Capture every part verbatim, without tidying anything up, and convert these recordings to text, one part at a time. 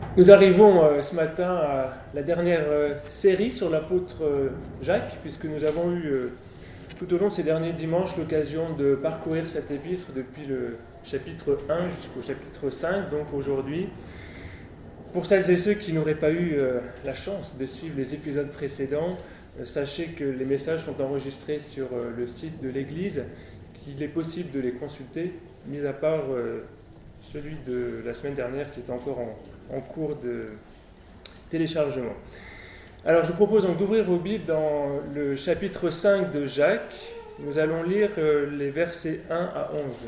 Nous arrivons euh, ce matin à la dernière euh, série sur l'apôtre euh, Jacques, puisque nous avons eu euh, tout au long de ces derniers dimanches l'occasion de parcourir cette épître depuis le chapitre un jusqu'au chapitre cinq, donc aujourd'hui. Pour celles et ceux qui n'auraient pas eu euh, la chance de suivre les épisodes précédents, euh, sachez que les messages sont enregistrés sur euh, le site de l'Église, qu'il est possible de les consulter, mis à part euh, celui de la semaine dernière qui est encore en en cours de téléchargement. Alors je vous propose donc d'ouvrir vos Bibles dans le chapitre cinq de Jacques. Nous allons lire les versets un à onze.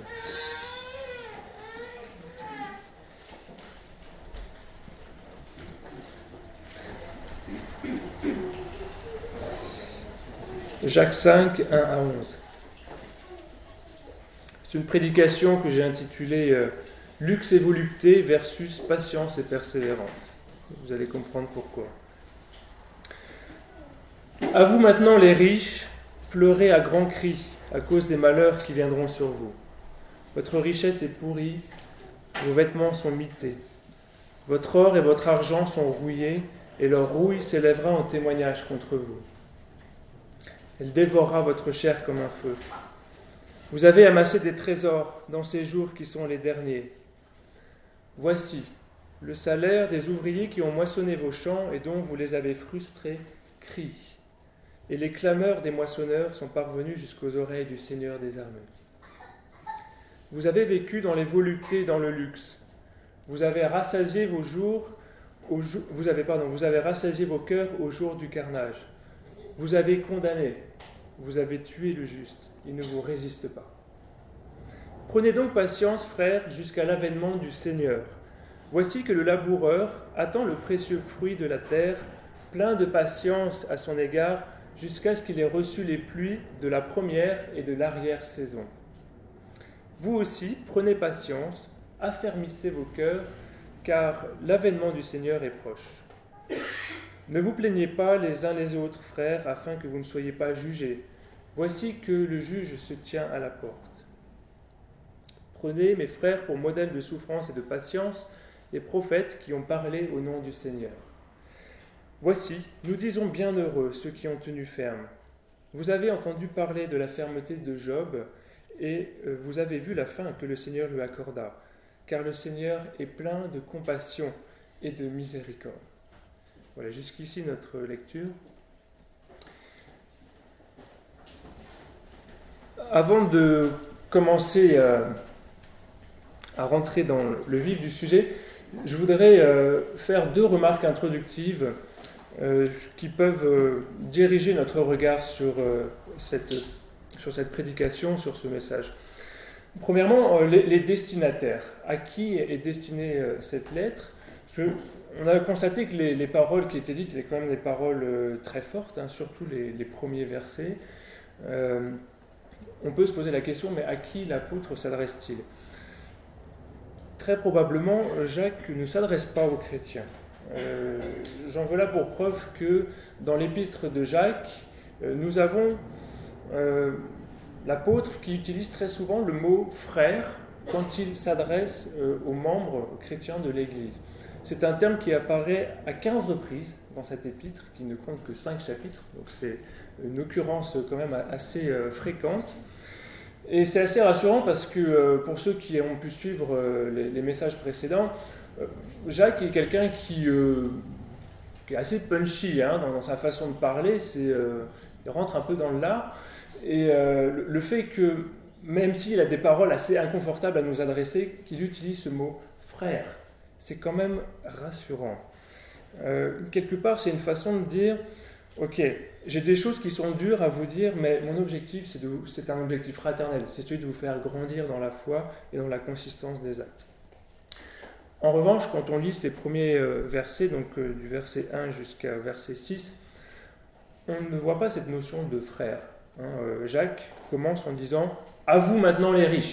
Jacques cinq, un à onze. C'est une prédication que j'ai intitulée euh, Luxe et volupté versus patience et persévérance. Vous allez comprendre pourquoi. À vous maintenant les riches, pleurez à grands cris à cause des malheurs qui viendront sur vous. Votre richesse est pourrie, vos vêtements sont mités. Votre or et votre argent sont rouillés, et leur rouille s'élèvera en témoignage contre vous. Elle dévorera votre chair comme un feu. Vous avez amassé des trésors dans ces jours qui sont les derniers. Voici, le salaire des ouvriers qui ont moissonné vos champs et dont vous les avez frustrés crie. Et les clameurs des moissonneurs sont parvenues jusqu'aux oreilles du Seigneur des armées. Vous avez vécu dans les voluptés et dans le luxe. Vous avez rassasié vos jours, au jour, vous avez, pardon, vous avez rassasié vos cœurs au jour du carnage. Vous avez condamné, vous avez tué le juste. Il ne vous résiste pas. Prenez donc patience, frères, jusqu'à l'avènement du Seigneur. Voici que le laboureur attend le précieux fruit de la terre, plein de patience à son égard, jusqu'à ce qu'il ait reçu les pluies de la première et de l'arrière-saison. Vous aussi, prenez patience, affermissez vos cœurs, car l'avènement du Seigneur est proche. Ne vous plaignez pas les uns les autres, frères, afin que vous ne soyez pas jugés. Voici que le juge se tient à la porte. Prenez, mes frères, pour modèle de souffrance et de patience, les prophètes qui ont parlé au nom du Seigneur. Voici, nous disons bienheureux ceux qui ont tenu ferme. Vous avez entendu parler de la fermeté de Job, et vous avez vu la fin que le Seigneur lui accorda, car le Seigneur est plein de compassion et de miséricorde. Voilà, jusqu'ici notre lecture. Avant de commencer à, à rentrer dans le vif du sujet, je voudrais euh, faire deux remarques introductives euh, qui peuvent euh, diriger notre regard sur, euh, cette, sur cette prédication, sur ce message. Premièrement, euh, les, les destinataires. À qui est destinée euh, cette lettre ? Je, On a constaté que les, les paroles qui étaient dites étaient quand même des paroles euh, très fortes, hein, surtout les, les premiers versets. Euh, On peut se poser la question, mais à qui l'apôtre s'adresse-t-il ? Très probablement, Jacques ne s'adresse pas aux chrétiens. Euh, j'en veux là pour preuve que dans l'épître de Jacques, euh, nous avons euh, l'apôtre qui utilise très souvent le mot « frère » quand il s'adresse euh, aux membres chrétiens de l'Église. C'est un terme qui apparaît à quinze reprises dans cette épître, qui ne compte que cinq chapitres, donc c'est une occurrence quand même assez euh, fréquente. Et c'est assez rassurant parce que euh, pour ceux qui ont pu suivre euh, les, les messages précédents, euh, Jacques est quelqu'un qui, euh, qui est assez punchy hein, dans, dans sa façon de parler, c'est, euh, il rentre un peu dans le lard. Et euh, le, le fait que, même s'il a des paroles assez inconfortables à nous adresser, qu'il utilise ce mot « frère », c'est quand même rassurant. Euh, quelque part, c'est une façon de dire « Ok, j'ai des choses qui sont dures à vous dire, mais mon objectif, c'est, de, c'est un objectif fraternel. C'est celui de vous faire grandir dans la foi et dans la consistance des actes. » En revanche, quand on lit ces premiers versets, donc euh, du verset un jusqu'à verset six, on ne voit pas cette notion de frère. Hein, euh, Jacques commence en disant « À vous maintenant les riches ».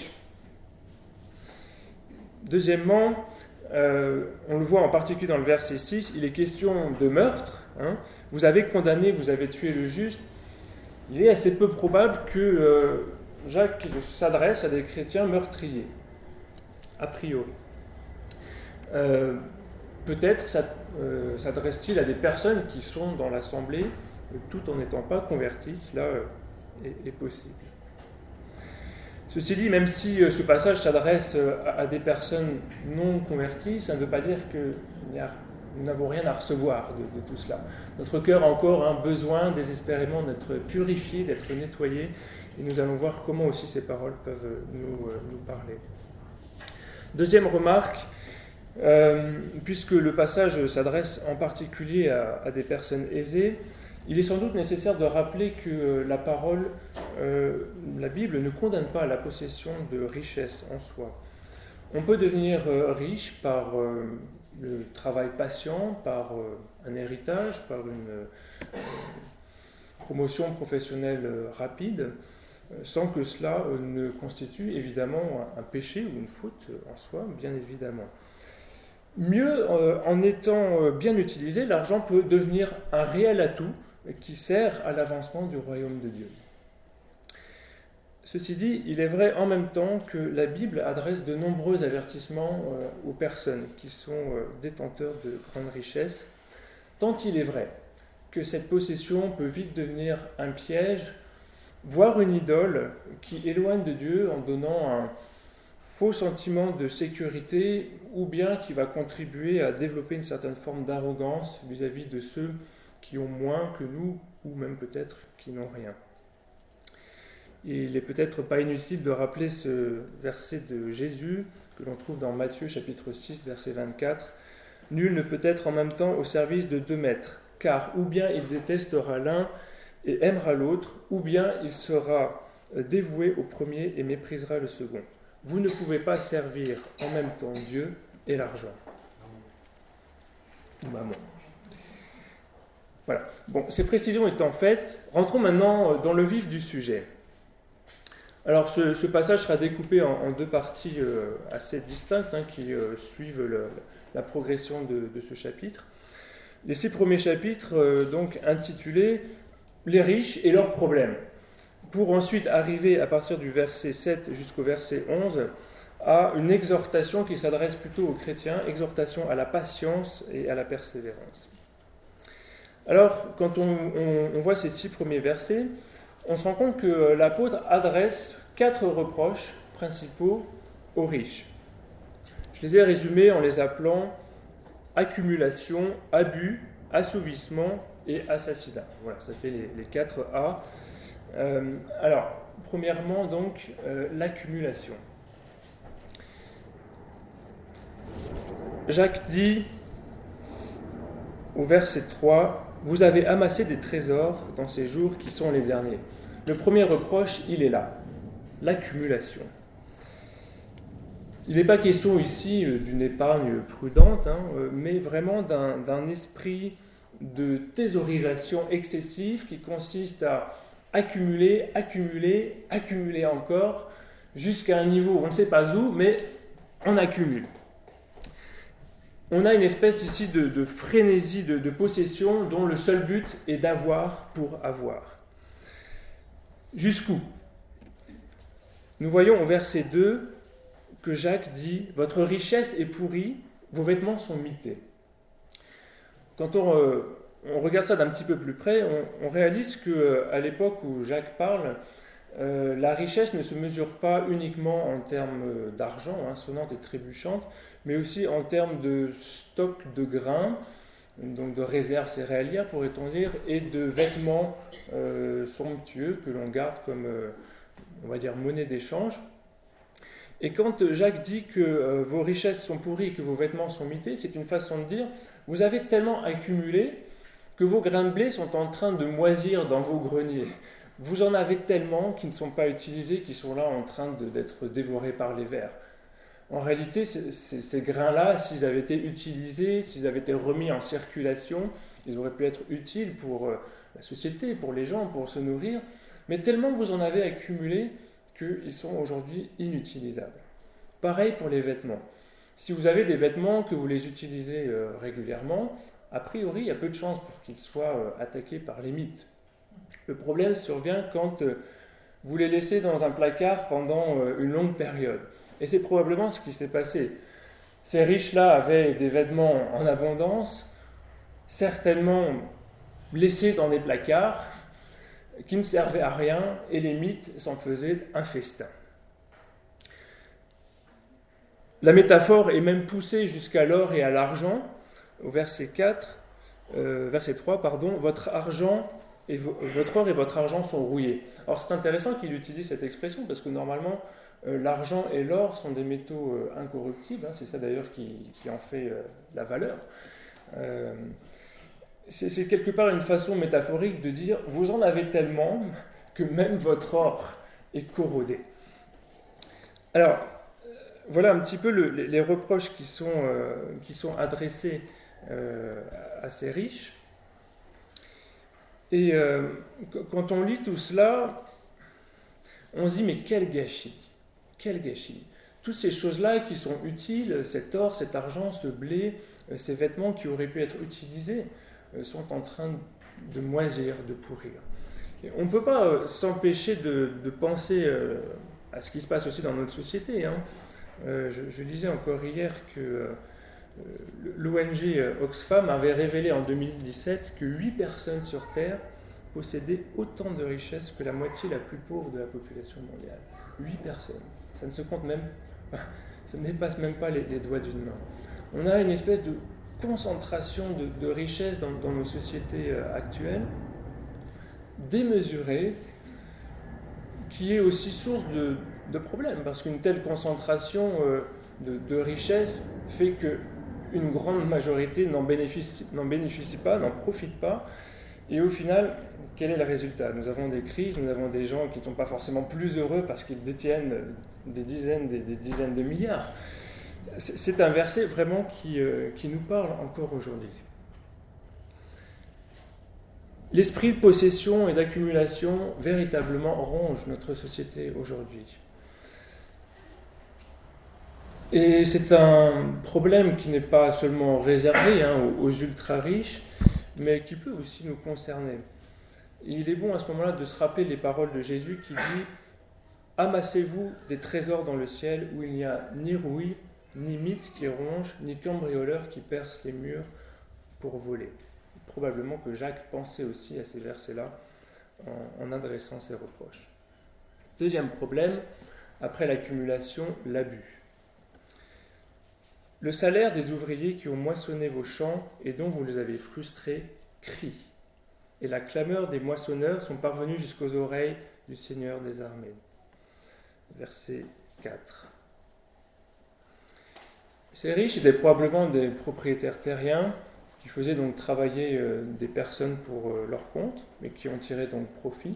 Deuxièmement, Euh, on le voit en particulier dans le verset six, il est question de meurtre. Hein. Vous avez condamné, vous avez tué le juste. Il est assez peu probable que euh, Jacques s'adresse à des chrétiens meurtriers, a priori. Euh, peut-être euh, s'adresse-t-il à des personnes qui sont dans l'assemblée, tout en n'étant pas converties. Cela euh, est, est possible. Ceci dit, même si euh, ce passage s'adresse euh, à, à des personnes non converties, ça ne veut pas dire que y a, nous n'avons rien à recevoir de, de tout cela. Notre cœur a encore un besoin désespérément d'être purifié, d'être nettoyé, et nous allons voir comment aussi ces paroles peuvent nous, euh, nous parler. Deuxième remarque, euh, puisque le passage s'adresse en particulier à, à des personnes aisées, il est sans doute nécessaire de rappeler que la parole, euh, la Bible ne condamne pas la possession de richesses en soi. On peut devenir euh, riche par euh, le travail patient, par euh, un héritage, par une euh, promotion professionnelle euh, rapide, euh, sans que cela euh, ne constitue évidemment un, un péché ou une faute en soi, bien évidemment. Mieux, euh, en étant euh, bien utilisé, l'argent peut devenir un réel atout qui sert à l'avancement du royaume de Dieu. Ceci dit, il est vrai en même temps que la Bible adresse de nombreux avertissements euh, aux personnes qui sont euh, détenteurs de grandes richesses, tant il est vrai que cette possession peut vite devenir un piège, voire une idole qui éloigne de Dieu en donnant un faux sentiment de sécurité ou bien qui va contribuer à développer une certaine forme d'arrogance vis-à-vis de ceux qui ont moins que nous, ou même peut-être qui n'ont rien. Il n'est peut-être pas inutile de rappeler ce verset de Jésus, que l'on trouve dans Matthieu chapitre six, verset vingt-quatre. « Nul ne peut être en même temps au service de deux maîtres, car ou bien il détestera l'un et aimera l'autre, ou bien il sera dévoué au premier et méprisera le second. Vous ne pouvez pas servir en même temps Dieu et l'argent. » Ou maman. Voilà. Bon, ces précisions étant faites, rentrons maintenant dans le vif du sujet. Alors, ce, ce passage sera découpé en, en deux parties euh, assez distinctes hein, qui euh, suivent le, la progression de, de ce chapitre. Les six premiers chapitres, euh, donc intitulés « Les riches et leurs problèmes », pour ensuite arriver à partir du verset sept jusqu'au verset onze à une exhortation qui s'adresse plutôt aux chrétiens, exhortation à la patience et à la persévérance. Alors, quand on, on, on voit ces six premiers versets, on se rend compte que l'apôtre adresse quatre reproches principaux aux riches. Je les ai résumés en les appelant accumulation, abus, assouvissement et assassinat. Voilà, ça fait les, les quatre A. Euh, alors, premièrement, donc, euh, l'accumulation. Jacques dit au verset trois, « Vous avez amassé des trésors dans ces jours qui sont les derniers. » Le premier reproche, il est là, l'accumulation. Il n'est pas question ici d'une épargne prudente, hein, mais vraiment d'un, d'un esprit de thésaurisation excessive qui consiste à accumuler, accumuler, accumuler encore, jusqu'à un niveau où on ne sait pas où, mais on accumule. On a une espèce ici de, de frénésie de, de possession dont le seul but est d'avoir pour avoir. Jusqu'où ? Nous voyons au verset deux que Jacques dit « Votre richesse est pourrie, vos vêtements sont mités ». Quand on, euh, on regarde ça d'un petit peu plus près, on, on réalise qu'à l'époque où Jacques parle, euh, la richesse ne se mesure pas uniquement en termes d'argent, hein, sonnante et trébuchante, mais aussi en termes de stock de grains, donc de réserves céréalières pourrait-on dire, et de vêtements euh, somptueux que l'on garde comme, euh, on va dire, monnaie d'échange. Et quand Jacques dit que euh, vos richesses sont pourries et que vos vêtements sont mités, c'est une façon de dire, vous avez tellement accumulé que vos grains de blé sont en train de moisir dans vos greniers. Vous en avez tellement qui ne sont pas utilisés, qui sont là en train de, d'être dévorés par les vers. En réalité, ces, ces, ces grains-là, s'ils avaient été utilisés, s'ils avaient été remis en circulation, ils auraient pu être utiles pour euh, la société, pour les gens, pour se nourrir. Mais tellement vous en avez accumulé qu'ils sont aujourd'hui inutilisables. Pareil pour les vêtements. Si vous avez des vêtements que vous les utilisez euh, régulièrement, a priori, il y a peu de chances pour qu'ils soient euh, attaqués par les mites. Le problème survient quand euh, vous les laissez dans un placard pendant euh, une longue période. Et c'est probablement ce qui s'est passé. Ces riches-là avaient des vêtements en abondance, certainement laissés dans des placards, qui ne servaient à rien, et les mythes s'en faisaient un festin. La métaphore est même poussée jusqu'à l'or et à l'argent, au verset quatre, euh, verset trois, pardon, votre argent et vo- votre or et votre argent sont rouillés. Alors c'est intéressant qu'il utilise cette expression, parce que normalement, euh, l'argent et l'or sont des métaux euh, incorruptibles, hein, c'est ça d'ailleurs qui, qui en fait euh, la valeur. Euh, c'est, c'est quelque part une façon métaphorique de dire, vous en avez tellement que même votre or est corrodé. Alors, voilà un petit peu le, les, les reproches qui sont, euh, qui sont adressés euh, à ces riches. Et euh, quand on lit tout cela, on se dit, mais quel gâchis, quel gâchis. Toutes ces choses-là qui sont utiles, cet or, cet argent, ce blé, euh, ces vêtements qui auraient pu être utilisés, euh, sont en train de moisir, de pourrir. Et on ne peut pas euh, s'empêcher de, de penser euh, à ce qui se passe aussi dans notre société, hein. Euh, je, je lisais encore hier que euh, l'O N G Oxfam avait révélé en deux mille dix-sept que huit personnes sur Terre possédaient autant de richesses que la moitié la plus pauvre de la population mondiale. huit personnes. Ça ne se compte même, ça ne dépasse même pas les, les doigts d'une main. On a une espèce de concentration de, de richesses dans, dans nos sociétés actuelles, démesurée, qui est aussi source de de problèmes, parce qu'une telle concentration euh, de, de richesse fait qu'une grande majorité n'en bénéficie, n'en bénéficie pas, n'en profite pas, et au final, quel est le résultat ? Nous avons des crises, nous avons des gens qui ne sont pas forcément plus heureux parce qu'ils détiennent des dizaines, des, des dizaines de milliards. C'est, c'est un verset vraiment qui, euh, qui nous parle encore aujourd'hui. L'esprit de possession et d'accumulation véritablement ronge notre société aujourd'hui. Et c'est un problème qui n'est pas seulement réservé hein, aux, aux ultra-riches, mais qui peut aussi nous concerner. Et il est bon à ce moment-là de se rappeler les paroles de Jésus qui dit « Amassez-vous des trésors dans le ciel où il n'y a ni rouille, ni mythe qui ronge, ni cambrioleur qui perce les murs pour voler. » Probablement que Jacques pensait aussi à ces versets-là en, en adressant ses reproches. Deuxième problème, après l'accumulation, l'abus. Le salaire des ouvriers qui ont moissonné vos champs et dont vous les avez frustrés crie, et la clameur des moissonneurs sont parvenus jusqu'aux oreilles du Seigneur des armées. Verset quatre. Ces riches étaient probablement des propriétaires terriens qui faisaient donc travailler euh, des personnes pour euh, leur compte, mais qui en tiraient donc profit.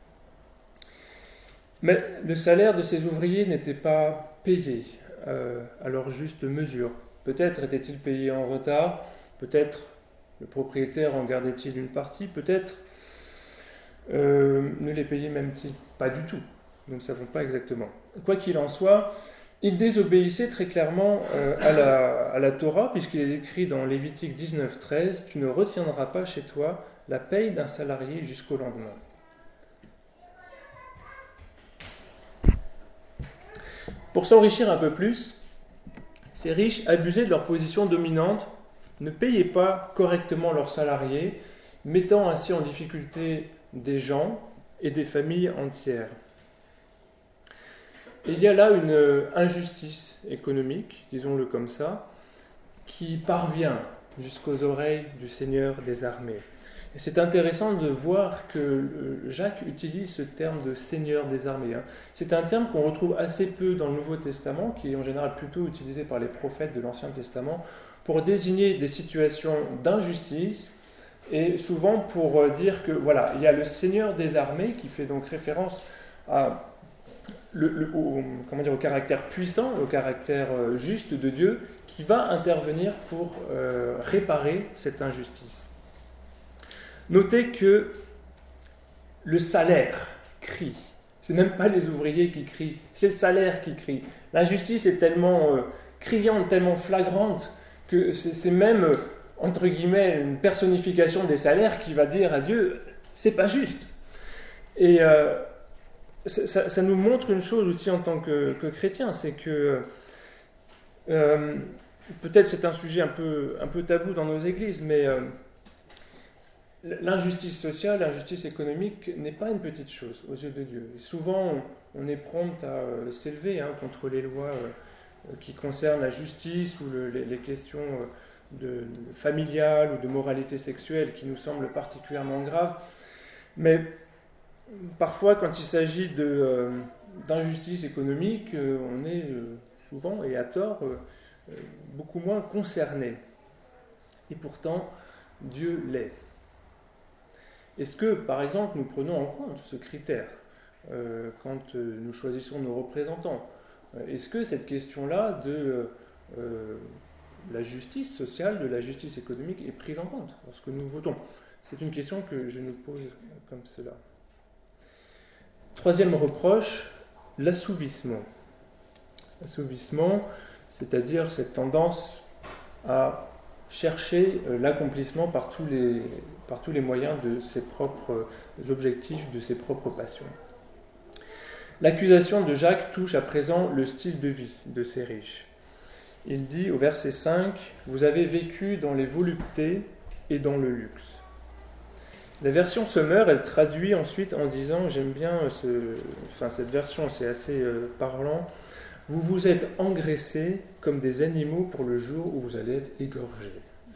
Mais le salaire de ces ouvriers n'était pas payé Euh, à leur juste mesure. Peut-être était-il payé en retard, peut-être le propriétaire en gardait-il une partie, peut-être euh, ne les payait même-il pas du tout. Nous ne savons pas exactement. Quoi qu'il en soit, il désobéissait très clairement euh, à, la, à la Torah, puisqu'il est écrit dans Lévitique dix-neuf treize, « Tu ne retiendras pas chez toi la paye d'un salarié jusqu'au lendemain. » Pour s'enrichir un peu plus, ces riches abusaient de leur position dominante, ne payaient pas correctement leurs salariés, mettant ainsi en difficulté des gens et des familles entières. Et il y a là une injustice économique, disons-le comme ça, qui parvient jusqu'aux oreilles du Seigneur des armées. Et c'est intéressant de voir que Jacques utilise ce terme de Seigneur des armées. C'est un terme qu'on retrouve assez peu dans le Nouveau Testament, qui est en général plutôt utilisé par les prophètes de l'Ancien Testament, pour désigner des situations d'injustice, et souvent pour dire que voilà, il y a le Seigneur des armées, qui fait donc référence à Le, le, au, comment dire, au caractère puissant, au caractère euh, juste de Dieu, qui va intervenir pour euh, réparer cette injustice. Notez que le salaire crie. Ce n'est même pas les ouvriers qui crient, c'est le salaire qui crie. L'injustice est tellement euh, criante, tellement flagrante, que c'est, c'est même, euh, entre guillemets, une personnification des salaires qui va dire à Dieu, c'est pas juste. Et euh, Ça, ça nous montre une chose aussi en tant que, que chrétiens, c'est que euh, peut-être c'est un sujet un peu, un peu tabou dans nos églises, mais euh, l'injustice sociale, l'injustice économique n'est pas une petite chose aux yeux de Dieu. Et souvent, on, on est prompt à euh, s'élever hein, contre les lois euh, qui concernent la justice ou le, les, les questions euh, de, de familiales ou de moralité sexuelle qui nous semblent particulièrement graves. Mais parfois, quand il s'agit de, euh, d'injustice économique, euh, on est euh, souvent, et à tort, euh, euh, beaucoup moins concerné. Et pourtant, Dieu l'est. Est-ce que, par exemple, nous prenons en compte ce critère euh, quand euh, nous choisissons nos représentants? Est-ce que cette question-là de euh, la justice sociale, de la justice économique est prise en compte lorsque nous votons? C'est une question que je nous pose comme cela. Troisième reproche, l'assouvissement. L'assouvissement, c'est-à-dire cette tendance à chercher l'accomplissement par tous les, par tous les moyens de ses propres objectifs, de ses propres passions. L'accusation de Jacques touche à présent le style de vie de ces riches. Il dit au verset cinq, « Vous avez vécu dans les voluptés et dans le luxe. » La version Sommer, elle traduit ensuite en disant, j'aime bien ce, enfin cette version, c'est assez euh, parlant, « Vous vous êtes engraissés comme des animaux pour le jour où vous allez être égorgés. »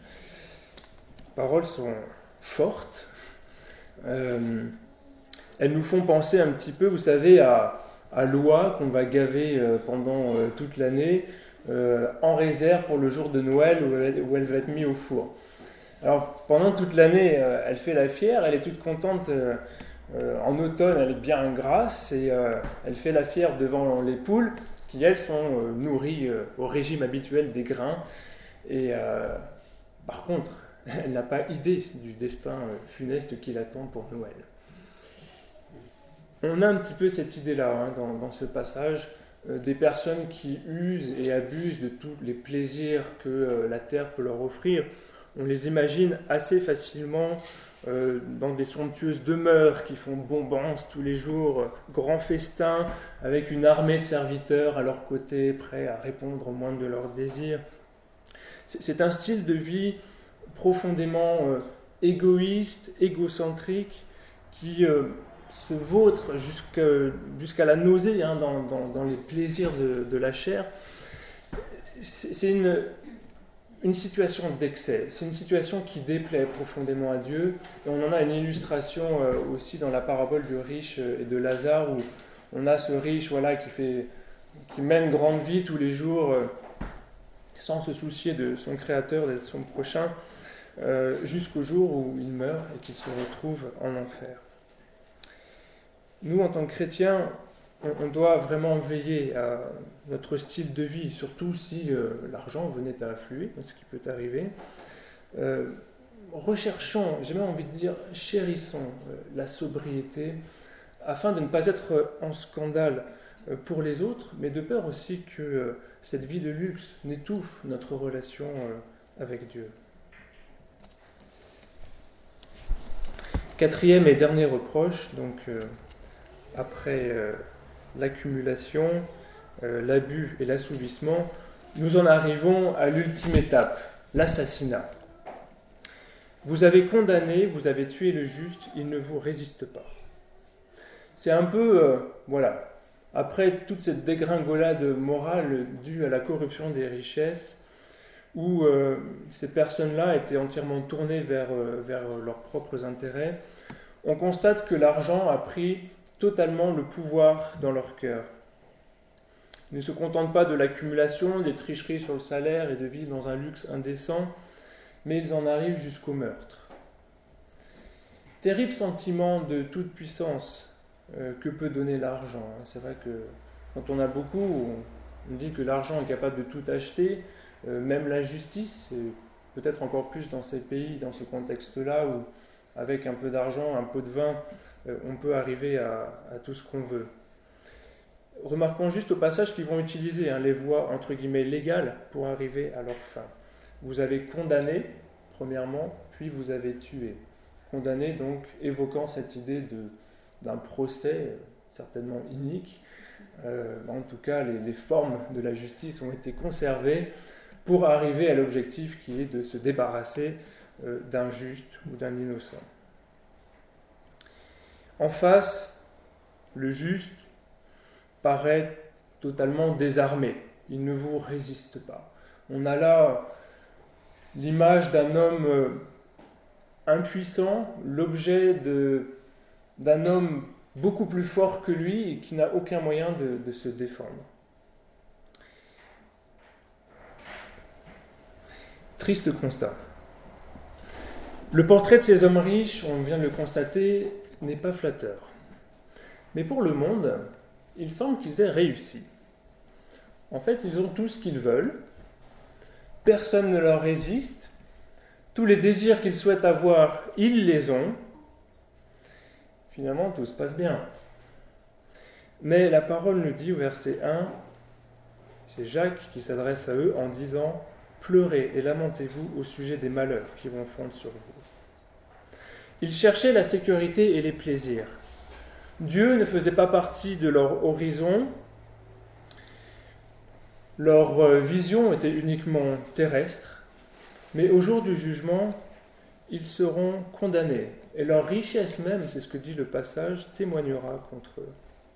Les paroles sont fortes. Euh, elles nous font penser un petit peu, vous savez, à, à l'oie qu'on va gaver euh, pendant euh, toute l'année, euh, en réserve pour le jour de Noël où elle, où elle va être mise au four. Alors, pendant toute l'année, euh, elle fait la fière, elle est toute contente. Euh, euh, en automne, elle est bien grasse et euh, elle fait la fière devant les poules qui, elles, sont euh, nourries euh, au régime habituel des grains. Et euh, par contre, elle n'a pas idée du destin euh, funeste qui l'attend pour Noël. On a un petit peu cette idée-là hein, dans, dans ce passage, euh, des personnes qui usent et abusent de tous les plaisirs que euh, la terre peut leur offrir. On les imagine assez facilement euh, dans des somptueuses demeures qui font bombance tous les jours, euh, grands festins, avec une armée de serviteurs à leur côté, prêts à répondre au moindre de leurs désirs. C'est, c'est un style de vie profondément euh, égoïste, égocentrique, qui euh, se vautre jusqu'à, jusqu'à la nausée hein, dans, dans, dans les plaisirs de, de la chair. C'est, c'est une... une situation d'excès, c'est une situation qui déplaît profondément à Dieu. Et on en a une illustration euh, aussi dans la parabole du riche et de Lazare, où on a ce riche voilà, qui, fait, qui mène grande vie tous les jours, euh, sans se soucier de son créateur, d'être son prochain, euh, jusqu'au jour où il meurt et qu'il se retrouve en enfer. Nous, en tant que chrétiens, on doit vraiment veiller à notre style de vie, surtout si euh, l'argent venait à affluer, ce qui peut arriver. Euh, recherchons, j'ai même envie de dire, chérissons euh, la sobriété, afin de ne pas être en scandale euh, pour les autres, mais de peur aussi que euh, cette vie de luxe n'étouffe notre relation euh, avec Dieu. Quatrième et dernier reproche, donc euh, après... Euh, l'accumulation, euh, l'abus et l'assouvissement, nous en arrivons à l'ultime étape, l'assassinat. Vous avez condamné, vous avez tué le juste, il ne vous résiste pas. C'est un peu, euh, voilà, après toute cette dégringolade morale due à la corruption des richesses, où euh, ces personnes-là étaient entièrement tournées vers, euh, vers leurs propres intérêts, on constate que l'argent a pris totalement le pouvoir dans leur cœur. Ils ne se contentent pas de l'accumulation, des tricheries sur le salaire et de vivre dans un luxe indécent, mais ils en arrivent jusqu'au meurtre. Terrible sentiment de toute puissance euh, que peut donner l'argent. C'est vrai que quand on a beaucoup, on dit que l'argent est capable de tout acheter, euh, même l'injustice, et peut-être encore plus dans ces pays, dans ce contexte-là, où avec un peu d'argent, un pot de vin, on peut arriver à, à tout ce qu'on veut. Remarquons juste au passage qu'ils vont utiliser hein, les voies entre guillemets légales pour arriver à leur fin. Vous avez condamné, premièrement, puis vous avez tué. Condamné donc évoquant cette idée de, d'un procès certainement inique. Euh, en tout cas, les, les formes de la justice ont été conservées pour arriver à l'objectif qui est de se débarrasser euh, d'un juste ou d'un innocent. En face, le juste paraît totalement désarmé. Il ne vous résiste pas. On a là l'image d'un homme euh, impuissant, l'objet de, d'un homme beaucoup plus fort que lui et qui n'a aucun moyen de, de se défendre. Triste constat. Le portrait de ces hommes riches, on vient de le constater, n'est pas flatteur. Mais pour le monde, il semble qu'ils aient réussi. En fait, ils ont tout ce qu'ils veulent, personne ne leur résiste, tous les désirs qu'ils souhaitent avoir, ils les ont. Finalement, tout se passe bien. Mais la parole nous dit au verset un, c'est Jacques qui s'adresse à eux en disant « Pleurez et lamentez-vous au sujet des malheurs qui vont fondre sur vous. » Ils cherchaient la sécurité et les plaisirs. Dieu ne faisait pas partie de leur horizon. Leur vision était uniquement terrestre. Mais au jour du jugement, ils seront condamnés. Et leur richesse même, c'est ce que dit le passage, témoignera contre eux.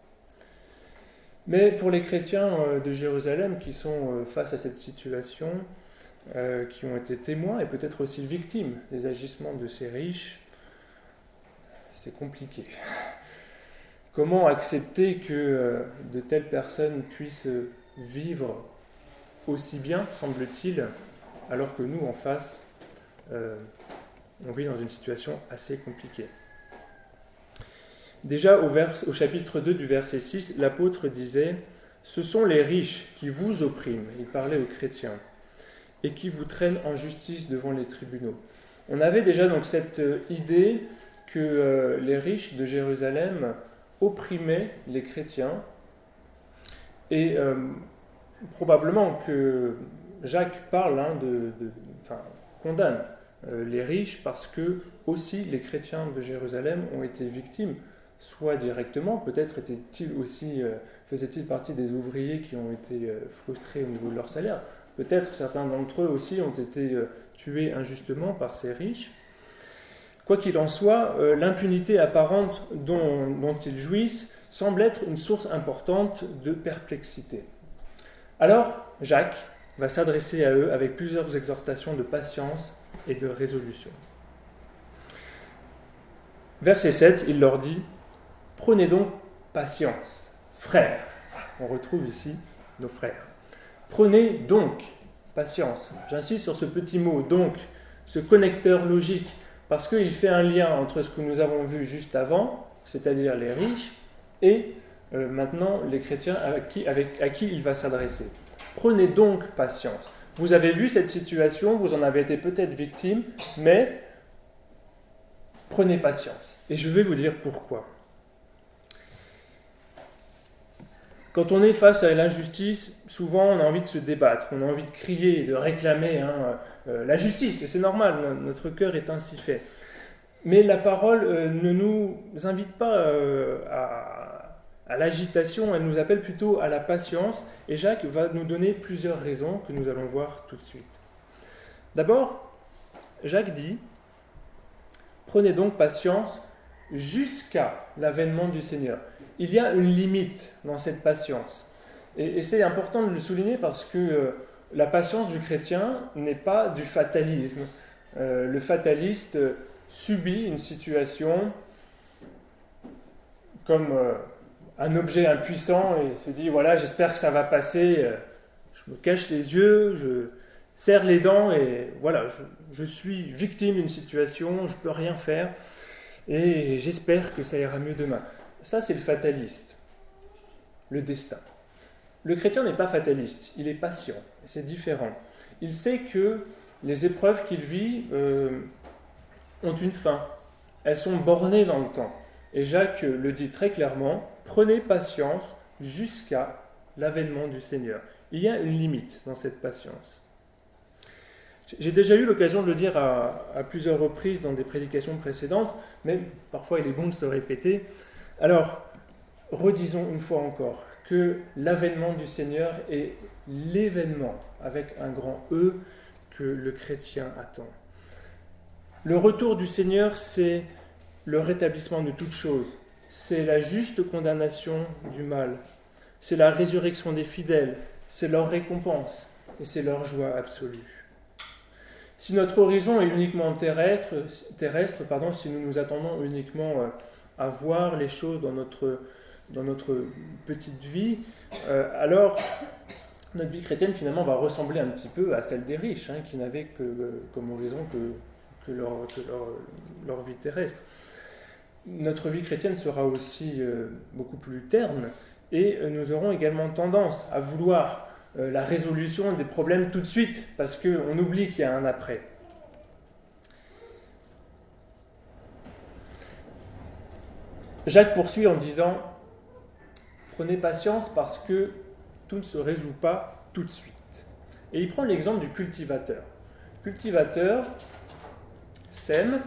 Mais pour les chrétiens de Jérusalem qui sont face à cette situation, euh, qui ont été témoins et peut-être aussi victimes des agissements de ces riches, c'est compliqué. Comment accepter que euh, de telles personnes puissent vivre aussi bien, semble-t-il, alors que nous, en face, euh, on vit dans une situation assez compliquée. Déjà, au, vers, au chapitre deux du verset six, l'apôtre disait « Ce sont les riches qui vous oppriment », il parlait aux chrétiens, « et qui vous traînent en justice devant les tribunaux. » On avait déjà donc cette idée que euh, les riches de Jérusalem opprimaient les chrétiens, et euh, probablement que Jacques parle, hein, de, de, enfin, condamne euh, les riches parce que aussi les chrétiens de Jérusalem ont été victimes, soit directement, peut-être étaient-ils aussi, euh, faisaient-ils partie des ouvriers qui ont été euh, frustrés au niveau de leur salaire, peut-être certains d'entre eux aussi ont été euh, tués injustement par ces riches. Quoi qu'il en soit, euh, l'impunité apparente dont, dont ils jouissent semble être une source importante de perplexité. Alors, Jacques va s'adresser à eux avec plusieurs exhortations de patience et de résolution. Verset sept, il leur dit « Prenez donc patience, frères. » On retrouve ici nos frères. « Prenez donc patience. » J'insiste sur ce petit mot « donc », ce connecteur logique, parce qu'il fait un lien entre ce que nous avons vu juste avant, c'est-à-dire les riches, et euh, maintenant les chrétiens à qui, avec, à qui il va s'adresser. Prenez donc patience. Vous avez vu cette situation, vous en avez été peut-être victime, mais prenez patience. Et je vais vous dire pourquoi. Quand on est face à l'injustice, souvent on a envie de se débattre, on a envie de crier, de réclamer hein, euh, la justice, et c'est normal, notre cœur est ainsi fait. Mais la parole euh, ne nous invite pas euh, à, à l'agitation, elle nous appelle plutôt à la patience, et Jacques va nous donner plusieurs raisons que nous allons voir tout de suite. D'abord, Jacques dit « Prenez donc patience jusqu'à l'avènement du Seigneur ». Il y a une limite dans cette patience. Et, et c'est important de le souligner parce que euh, la patience du chrétien n'est pas du fatalisme. Euh, le fataliste euh, subit une situation comme euh, un objet impuissant et se dit, voilà, j'espère que ça va passer. Euh, je me cache les yeux, je serre les dents et voilà, je, je suis victime d'une situation, je ne peux rien faire et j'espère que ça ira mieux demain. Ça, c'est le fataliste, le destin. Le chrétien n'est pas fataliste, il est patient, c'est différent. Il sait que les épreuves qu'il vit euh, ont une fin, elles sont bornées dans le temps. Et Jacques le dit très clairement, prenez patience jusqu'à l'avènement du Seigneur. Il y a une limite dans cette patience. J'ai déjà eu l'occasion de le dire à, à plusieurs reprises dans des prédications précédentes, mais parfois il est bon de se répéter. Alors, redisons une fois encore que l'avènement du Seigneur est l'événement, avec un grand E, que le chrétien attend. Le retour du Seigneur, c'est le rétablissement de toutes choses. C'est la juste condamnation du mal. C'est la résurrection des fidèles. C'est leur récompense. Et c'est leur joie absolue. Si notre horizon est uniquement terrestre, terrestre pardon, si nous nous attendons uniquement à voir les choses dans notre, dans notre petite vie, euh, alors notre vie chrétienne finalement va ressembler un petit peu à celle des riches, hein, qui n'avaient que, comme horizon que, que, leur, que leur, leur vie terrestre. Notre vie chrétienne sera aussi euh, beaucoup plus terne, et euh, nous aurons également tendance à vouloir euh, la résolution des problèmes tout de suite, parce qu'on oublie qu'il y a un après. Jacques poursuit en disant « Prenez patience parce que tout ne se résout pas tout de suite. » Et il prend l'exemple du cultivateur. Le cultivateur sème,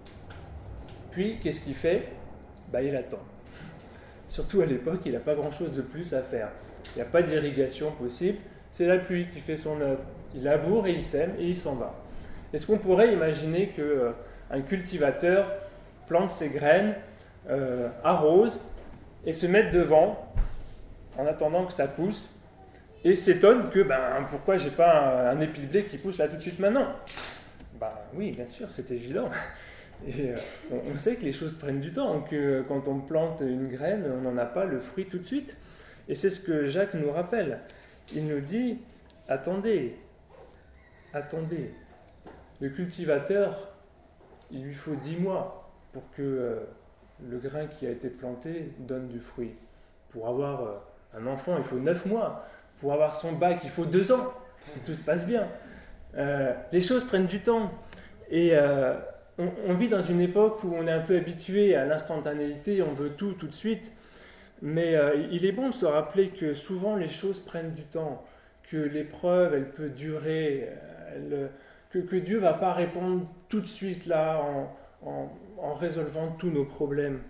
puis qu'est-ce qu'il fait ? Bah, il attend. Surtout à l'époque, il n'a pas grand-chose de plus à faire. Il n'y a pas d'irrigation possible, c'est la pluie qui fait son œuvre. Il laboure et il sème et il s'en va. Est-ce qu'on pourrait imaginer qu'un euh, cultivateur plante ses graines, euh, arrose et se mette devant en attendant que ça pousse et s'étonne que ben, pourquoi j'ai pas un, un épi de blé qui pousse là tout de suite maintenant ? Ben oui, bien sûr, c'est évident. Et euh, on, on sait que les choses prennent du temps, que quand on plante une graine, on n'en a pas le fruit tout de suite. Et c'est ce que Jacques nous rappelle. Il nous dit, attendez, attendez. Le cultivateur, il lui faut dix mois pour que euh, le grain qui a été planté donne du fruit. Pour avoir euh, un enfant, il faut neuf mois. Pour avoir son bac, il faut deux ans, si tout se passe bien. Euh, les choses prennent du temps. Et euh, on, on vit dans une époque où on est un peu habitué à l'instantanéité, on veut tout tout de suite. Mais euh, il est bon de se rappeler que souvent les choses prennent du temps, que l'épreuve, elle peut durer, elle, que, que Dieu ne va pas répondre tout de suite là en, en, en résolvant tous nos problèmes.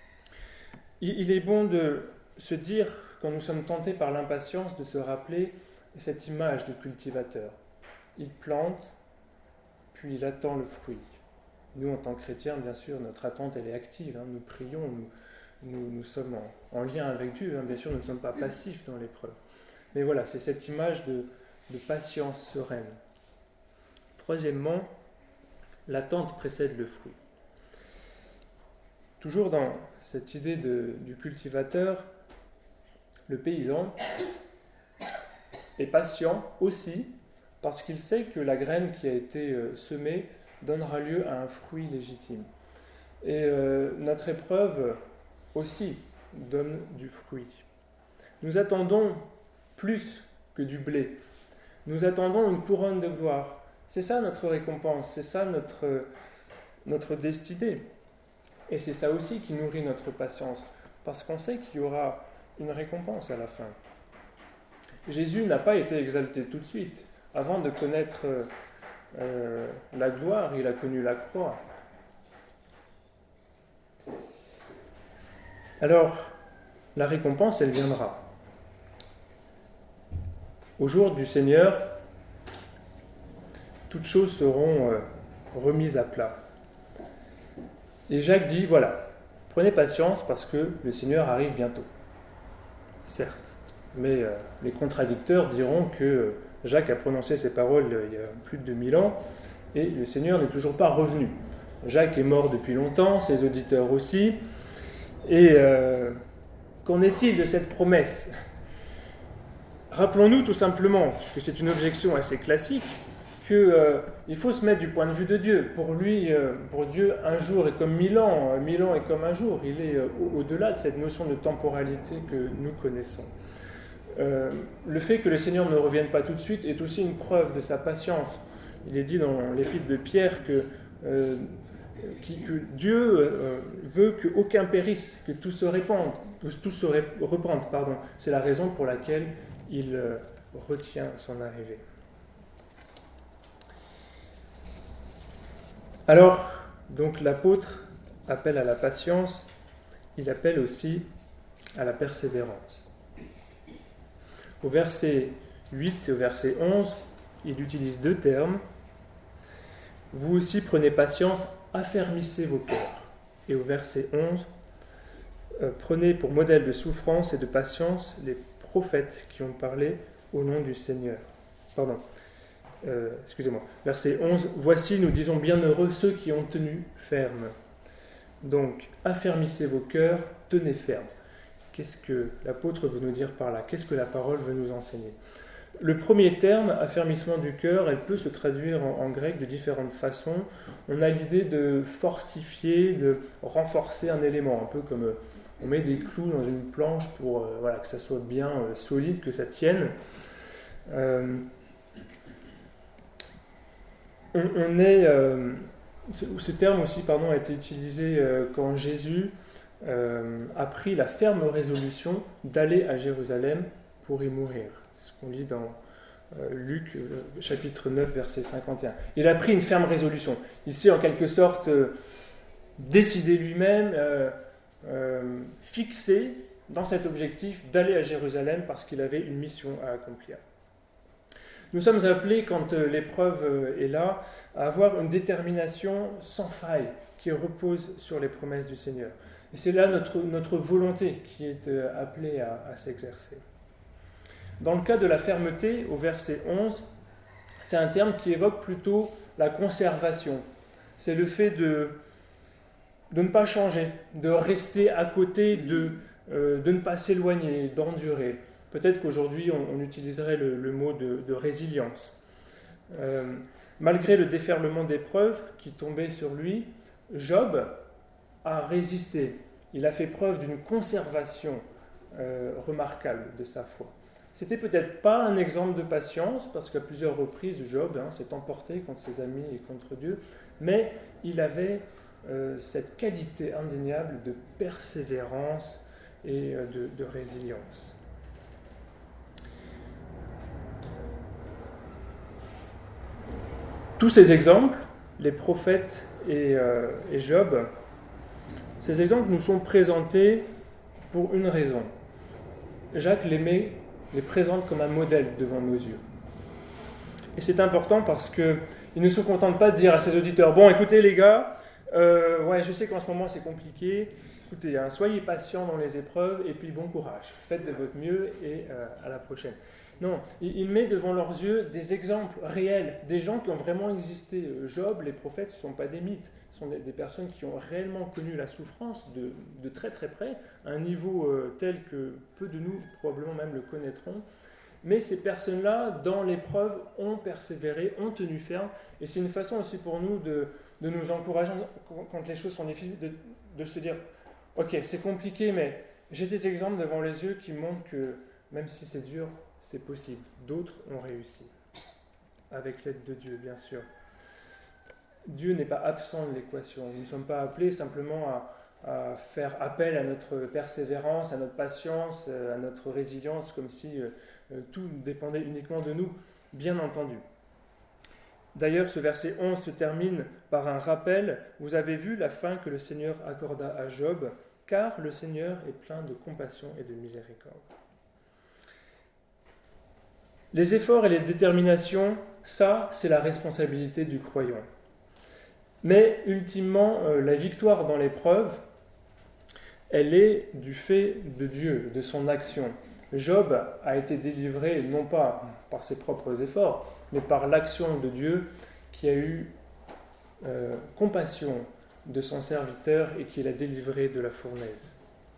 Il, il est bon de se dire, quand nous sommes tentés par l'impatience, de se rappeler cette image du cultivateur. Il plante, puis il attend le fruit. Nous, en tant que chrétiens, bien sûr, notre attente, elle est active. Hein. Nous prions, nous, nous, nous sommes en, en lien avec Dieu. Hein. Bien sûr, nous ne sommes pas passifs dans l'épreuve. Mais voilà, c'est cette image de, de patience sereine. Troisièmement, l'attente précède le fruit. Toujours dans cette idée de, du cultivateur, le paysan est patient aussi parce qu'il sait que la graine qui a été semée donnera lieu à un fruit légitime. Et euh, notre épreuve aussi donne du fruit. Nous attendons plus que du blé. Nous attendons une couronne de gloire. C'est ça notre récompense, c'est ça notre, notre destinée. Et c'est ça aussi qui nourrit notre patience, parce qu'on sait qu'il y aura une récompense à la fin. Jésus n'a pas été exalté tout de suite. Avant de connaître euh, la gloire, il a connu la croix. Alors, la récompense, elle viendra. Au jour du Seigneur, toutes choses seront euh, remises à plat. Et Jacques dit, voilà, prenez patience parce que le Seigneur arrive bientôt. Certes, mais euh, les contradicteurs diront que Jacques a prononcé ces paroles euh, il y a plus de deux mille ans et le Seigneur n'est toujours pas revenu. Jacques est mort depuis longtemps, ses auditeurs aussi. Et euh, qu'en est-il de cette promesse ? Rappelons-nous tout simplement, que c'est une objection assez classique, qu'il euh, faut se mettre du point de vue de Dieu. Pour lui, euh, pour Dieu, un jour est comme mille ans, mille ans est comme un jour. Il est euh, au-delà de cette notion de temporalité que nous connaissons. Euh, le fait que le Seigneur ne revienne pas tout de suite est aussi une preuve de sa patience. Il est dit dans l'épître de Pierre que, euh, qui, que Dieu euh, veut qu'aucun périsse, que tout se répande, que tout se repente, pardon. C'est la raison pour laquelle il euh, retient son arrivée. Alors, donc l'apôtre appelle à la patience, il appelle aussi à la persévérance. Au verset huit et au verset onze, il utilise deux termes. Vous aussi prenez patience, affermissez vos cœurs. Et au verset onze, euh, prenez pour modèle de souffrance et de patience les prophètes qui ont parlé au nom du Seigneur. Pardon, euh, excusez-moi. Verset onze, voici, nous disons bienheureux ceux qui ont tenu ferme. Donc, affermissez vos cœurs, tenez ferme. Qu'est-ce que l'apôtre veut nous dire par là? Qu'est-ce que la parole veut nous enseigner? Le premier terme, affermissement du cœur, elle peut se traduire en, en grec de différentes façons. On a l'idée de fortifier, de renforcer un élément, un peu comme euh, on met des clous dans une planche pour euh, voilà, que ça soit bien euh, solide, que ça tienne. Euh, on, on est, euh, ce, ce terme aussi pardon, a été utilisé euh, quand Jésus euh, a pris la ferme résolution d'aller à Jérusalem pour y mourir. Ce qu'on lit dans euh, Luc euh, chapitre neuf, verset cinquante et un. Il a pris une ferme résolution. Il s'est en quelque sorte euh, décidé lui-même, euh, euh, fixé dans cet objectif d'aller à Jérusalem parce qu'il avait une mission à accomplir. Nous sommes appelés, quand euh, l'épreuve euh, est là, à avoir une détermination sans faille qui repose sur les promesses du Seigneur. Et c'est là notre, notre volonté qui est euh, appelée à, à s'exercer. Dans le cas de la fermeté, au verset onze, c'est un terme qui évoque plutôt la conservation. C'est le fait de, de ne pas changer, de rester à côté, de, euh, de ne pas s'éloigner, d'endurer. Peut-être qu'aujourd'hui, on, on utiliserait le, le mot de, de résilience. Euh, malgré le déferlement d'épreuves qui tombait sur lui, Job a résisté. Il a fait preuve d'une conservation euh, remarquable de sa foi. C'était peut-être pas un exemple de patience, parce qu'à plusieurs reprises, Job hein, s'est emporté contre ses amis et contre Dieu, mais il avait euh, cette qualité indéniable de persévérance et euh, de, de résilience. Tous ces exemples, les prophètes et, euh, et Job, ces exemples nous sont présentés pour une raison. Jacques les met les présente comme un modèle devant nos yeux. Et c'est important parce qu'il ne se contente pas de dire à ses auditeurs « Bon, écoutez les gars, euh, ouais, je sais qu'en ce moment c'est compliqué, écoutez, hein, soyez patients dans les épreuves et puis bon courage, faites de votre mieux et euh, à la prochaine. » Non, il, il met devant leurs yeux des exemples réels, des gens qui ont vraiment existé. Job, les prophètes, ce ne sont pas des mythes, ce sont des, des personnes qui ont réellement connu la souffrance de, de très très près, à un niveau euh, tel que peu de nous probablement même le connaîtront. Mais ces personnes-là, dans l'épreuve, ont persévéré, ont tenu ferme, et c'est une façon aussi pour nous de, de nous encourager quand les choses sont difficiles, de, de se dire « Ok, c'est compliqué, mais j'ai des exemples devant les yeux qui montrent que même si c'est dur, c'est possible. D'autres ont réussi, avec l'aide de Dieu, bien sûr. Dieu n'est pas absent de l'équation. Nous ne sommes pas appelés simplement à, à faire appel à notre persévérance, à notre patience, à notre résilience, comme si euh, tout dépendait uniquement de nous, bien entendu. D'ailleurs, ce verset onze se termine par un rappel. Vous avez vu la fin que le Seigneur accorda à Job, car le Seigneur est plein de compassion et de miséricorde. Les efforts et les déterminations, ça, c'est la responsabilité du croyant. Mais ultimement, euh, la victoire dans l'épreuve, elle est du fait de Dieu, de son action. Job a été délivré non pas par ses propres efforts, mais par l'action de Dieu qui a eu euh, compassion de son serviteur et qui l'a délivré de la fournaise.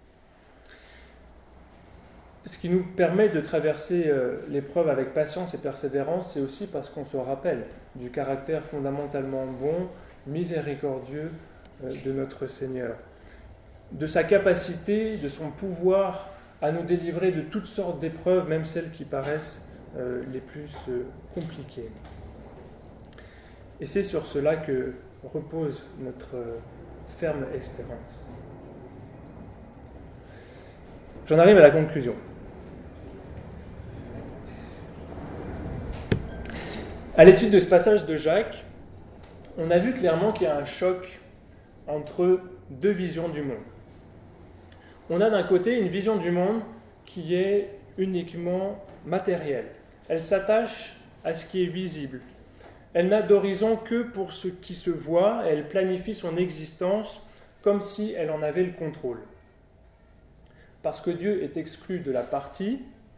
Ce qui nous permet de traverser euh, l'épreuve avec patience et persévérance, c'est aussi parce qu'on se rappelle du caractère fondamentalement bon, miséricordieux euh, de notre Seigneur, de sa capacité, de son pouvoir à nous délivrer de toutes sortes d'épreuves, même celles qui paraissent euh, les plus euh, compliquées. Et c'est sur cela que repose notre euh, ferme espérance. J'en arrive à la conclusion. À l'étude de ce passage de Jacques, on a vu clairement qu'il y a un choc entre deux visions du monde. On a d'un côté une vision du monde qui est uniquement matérielle. Elle s'attache à ce qui est visible. Elle n'a d'horizon que pour ce qui se voit, et elle planifie son existence comme si elle en avait le contrôle. Parce que Dieu est exclu de la partie,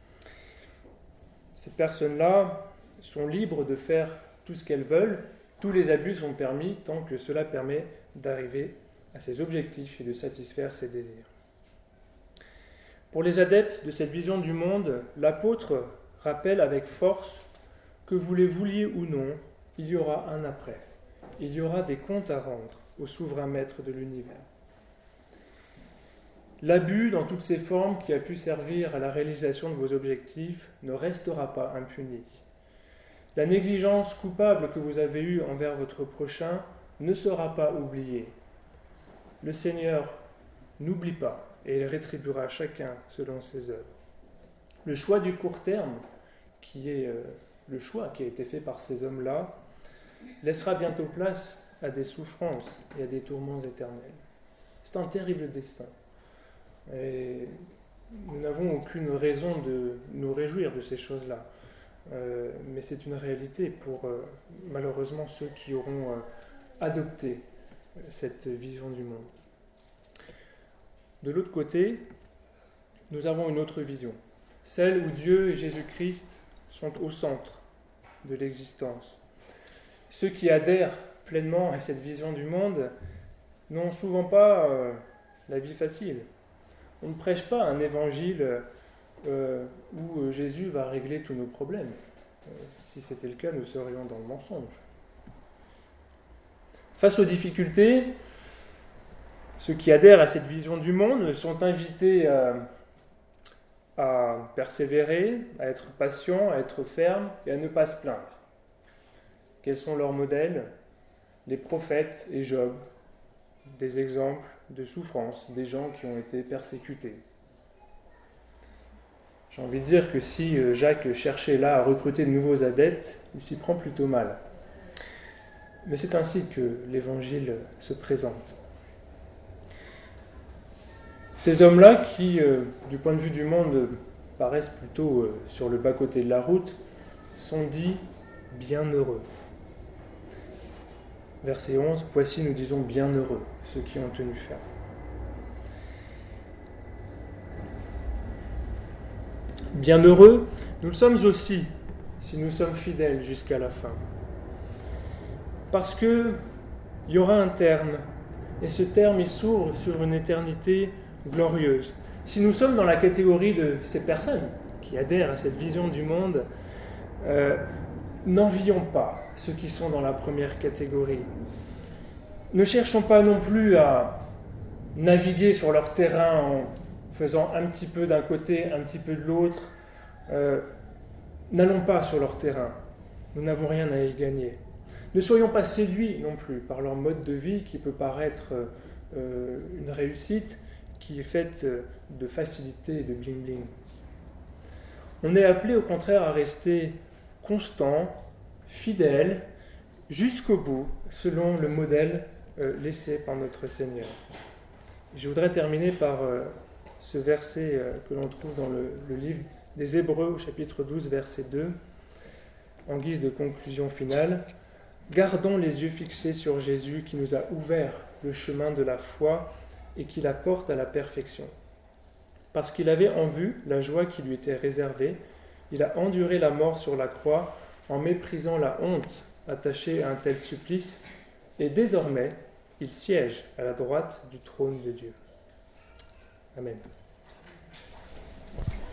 ces personnes-là sont libres de faire tout ce qu'elles veulent. Tous les abus sont permis tant que cela permet d'arriver à ses objectifs et de satisfaire ses désirs. Pour les adeptes de cette vision du monde, l'apôtre rappelle avec force que vous les vouliez ou non, il y aura un après. Il y aura des comptes à rendre au souverain maître de l'univers. L'abus dans toutes ses formes qui a pu servir à la réalisation de vos objectifs ne restera pas impuni. La négligence coupable que vous avez eue envers votre prochain ne sera pas oubliée. Le Seigneur n'oublie pas et il rétribuera chacun selon ses œuvres. Le choix du court terme, qui est euh, le choix qui a été fait par ces hommes-là, laissera bientôt place à des souffrances et à des tourments éternels. C'est un terrible destin. Et nous n'avons aucune raison de nous réjouir de ces choses-là. Euh, mais c'est une réalité pour euh, malheureusement ceux qui auront euh, adopté cette vision du monde. De l'autre côté, nous avons une autre vision, celle où Dieu et Jésus-Christ sont au centre de l'existence. Ceux qui adhèrent pleinement à cette vision du monde n'ont souvent pas euh, la vie facile. On ne prêche pas un évangile euh, où Jésus va régler tous nos problèmes. Euh, si c'était le cas, nous serions dans le mensonge. Face aux difficultés, ceux qui adhèrent à cette vision du monde sont invités à, à persévérer, à être patients, à être fermes et à ne pas se plaindre. Quels sont leurs modèles ? Les prophètes et Job, des exemples de souffrance, des gens qui ont été persécutés. J'ai envie de dire que si Jacques cherchait là à recruter de nouveaux adeptes, il s'y prend plutôt mal. Mais c'est ainsi que l'Évangile se présente. Ces hommes-là qui, euh, du point de vue du monde, paraissent plutôt euh, sur le bas-côté de la route, sont dits bienheureux. Verset onze, « Voici, nous disons bienheureux, ceux qui ont tenu ferme. » Bienheureux, nous le sommes aussi, si nous sommes fidèles jusqu'à la fin. Parce qu'il y aura un terme, et ce terme, il s'ouvre sur une éternité glorieuse. Si nous sommes dans la catégorie de ces personnes qui adhèrent à cette vision du monde, euh, n'envions pas ceux qui sont dans la première catégorie. Ne cherchons pas non plus à naviguer sur leur terrain en faisant un petit peu d'un côté, un petit peu de l'autre. Euh, n'allons pas sur leur terrain. Nous n'avons rien à y gagner. Ne soyons pas séduits non plus par leur mode de vie qui peut paraître euh, une réussite, qui est faite de facilité et de bling-bling. On est appelé au contraire à rester constant, fidèle, jusqu'au bout, selon le modèle euh, laissé par notre Seigneur. Je voudrais terminer par euh, ce verset euh, que l'on trouve dans le, le livre des Hébreux, au chapitre douze, verset deux, en guise de conclusion finale. « Gardons les yeux fixés sur Jésus qui nous a ouvert le chemin de la foi et qui la porte à la perfection. Parce qu'il avait en vue la joie qui lui était réservée, il a enduré la mort sur la croix en méprisant la honte attachée à un tel supplice, et désormais, il siège à la droite du trône de Dieu. » Amen.